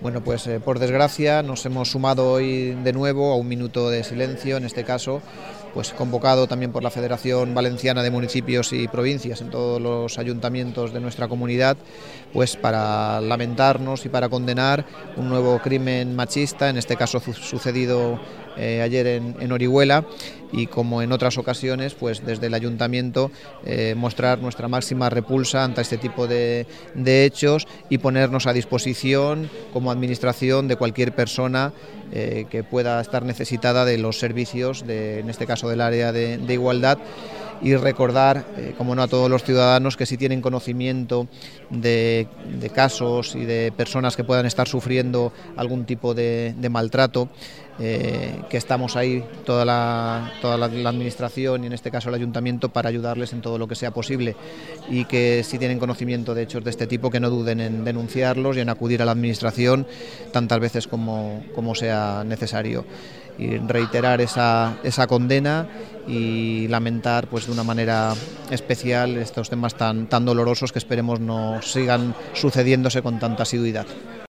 Bueno, pues por desgracia nos hemos sumado hoy de nuevo a un minuto de silencio, en este caso, pues convocado también por la Federación Valenciana de Municipios y Provincias en todos los ayuntamientos de nuestra comunidad, pues para lamentarnos y para condenar un nuevo crimen machista, en este caso sucedido ayer en Orihuela, y como en otras ocasiones, pues desde el ayuntamiento mostrar nuestra máxima repulsa ante este tipo de hechos y ponernos a disposición como administración de cualquier persona que pueda estar necesitada de los servicios, en este caso del área de igualdad, y recordar, como no, a todos los ciudadanos que si tienen conocimiento de casos y de personas que puedan estar sufriendo algún tipo de maltrato, que estamos ahí toda la administración y en este caso el ayuntamiento para ayudarles en todo lo que sea posible, y que si tienen conocimiento de hechos de este tipo que no duden en denunciarlos y en acudir a la administración tantas veces como sea necesario, y reiterar esa condena y lamentar pues de una manera especial estos temas tan dolorosos que esperemos no sigan sucediéndose con tanta asiduidad.